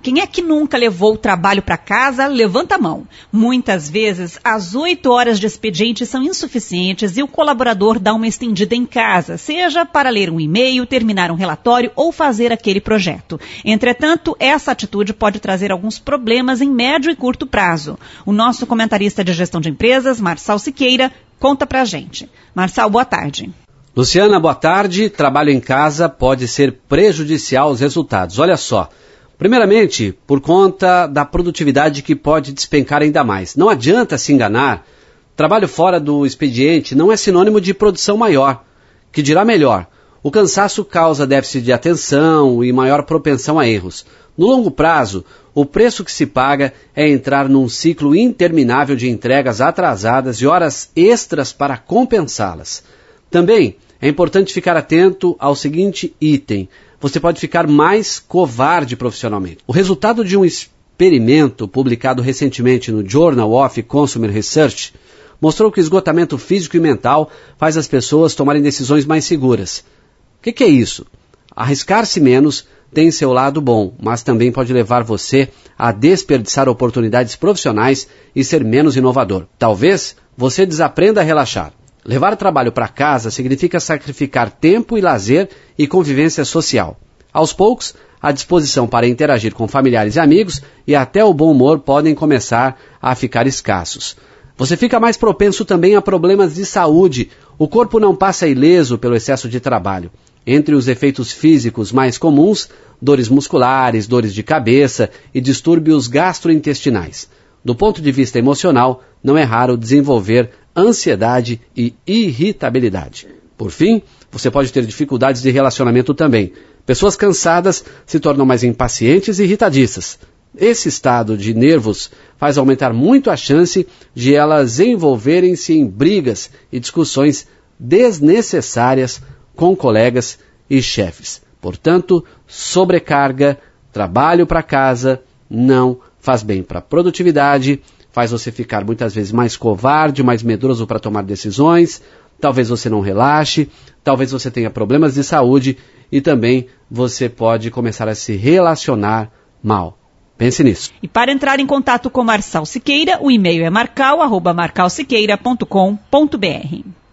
Quem é que nunca levou o trabalho para casa? Levanta a mão. Muitas vezes, as 8 horas de expediente são insuficientes e o colaborador dá uma estendida em casa, seja para ler um e-mail, terminar um relatório ou fazer aquele projeto. Entretanto, essa atitude pode trazer alguns problemas em médio e curto prazo. O nosso comentarista de gestão de empresas, Marçal Siqueira, conta pra gente. Marçal, boa tarde. Luciana, boa tarde. Trabalho em casa pode ser prejudicial aos resultados. Olha só. Primeiramente, por conta da produtividade que pode despencar ainda mais. Não adianta se enganar, trabalho fora do expediente não é sinônimo de produção maior, que dirá melhor. O cansaço causa déficit de atenção e maior propensão a erros. No longo prazo, o preço que se paga é entrar num ciclo interminável de entregas atrasadas e horas extras para compensá-las. Também é importante ficar atento ao seguinte item. Você pode ficar mais covarde profissionalmente. O resultado de um experimento publicado recentemente no Journal of Consumer Research mostrou que o esgotamento físico e mental faz as pessoas tomarem decisões mais seguras. O que é isso? Arriscar-se menos tem seu lado bom, mas também pode levar você a desperdiçar oportunidades profissionais e ser menos inovador. Talvez você desaprenda a relaxar. Levar trabalho para casa significa sacrificar tempo e lazer e convivência social. Aos poucos, a disposição para interagir com familiares e amigos e até o bom humor podem começar a ficar escassos. Você fica mais propenso também a problemas de saúde. O corpo não passa ileso pelo excesso de trabalho. Entre os efeitos físicos mais comuns, dores musculares, dores de cabeça e distúrbios gastrointestinais. Do ponto de vista emocional, não é raro desenvolver ansiedade e irritabilidade. Por fim, você pode ter dificuldades de relacionamento também. Pessoas cansadas se tornam mais impacientes e irritadiças. Esse estado de nervos faz aumentar muito a chance de elas envolverem-se em brigas e discussões desnecessárias com colegas e chefes. Portanto, sobrecarga, trabalho para casa, não faz bem para a produtividade, faz você ficar muitas vezes mais covarde, mais medroso para tomar decisões, talvez você não relaxe, talvez você tenha problemas de saúde e também você pode começar a se relacionar mal. Pense nisso. E para entrar em contato com Marçal Siqueira, o e-mail é marcal@marcalsiqueira.com.br.